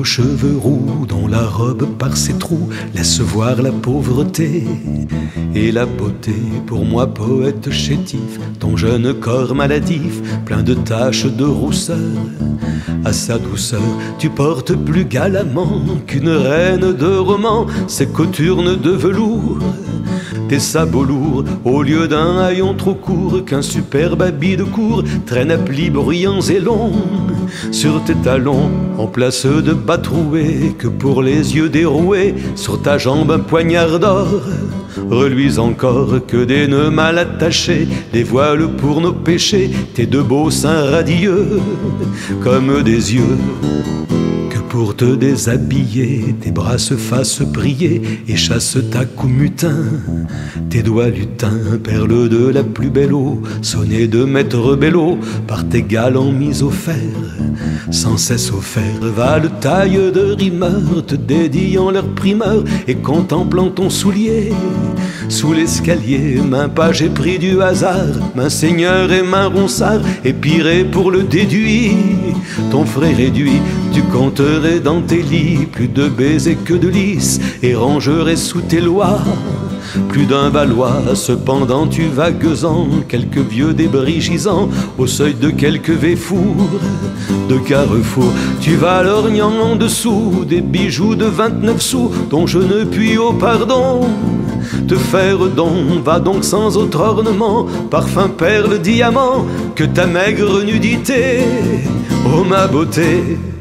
aux cheveux roux, dont la robe par ses trous laisse voir la pauvreté et la beauté. Pour moi, poète chétif, ton jeune corps maladif, plein de taches de rousseur, à sa douceur tu portes plus galamment qu'une reine de roman ses cothurnes de velours, tes sabots lourds au lieu d'un haillon trop court qu'un superbe habit de cour traîne à plis bruyants et longs sur tes talons en place de bas troués, que pour les yeux déroués sur ta jambe un poignard d'or reluise encore, que des nœuds mal attachés, des voiles pour nos péchés, tes deux beaux seins radieux comme des yeux. Que pour te déshabiller, tes bras se fassent prier et chassent ta coupe-mutin, tes doigts lutins, perles de la plus belle eau, sonnés de maître Bello par tes galants mis au fer, sans cesse offerts, valent taille de rimeurs, te dédiant leur primeur et contemplant ton soulier sous l'escalier. Main page et pris du hasard, main seigneur et main ronsard, épiré pour le déduit, ton frais réduit, tu compterais dans tes lits plus de baisers que de lys, et rangerais sous tes lois plus d'un Valois. Cependant tu vagues-en quelques vieux débris gisant au seuil de quelques véfours de carrefour, tu vas lorgnant en dessous des bijoux de 29 sous dont je ne puis au pardon te faire don. Va donc sans autre ornement, parfum, perle, diamant, que ta maigre nudité, ô ma beauté.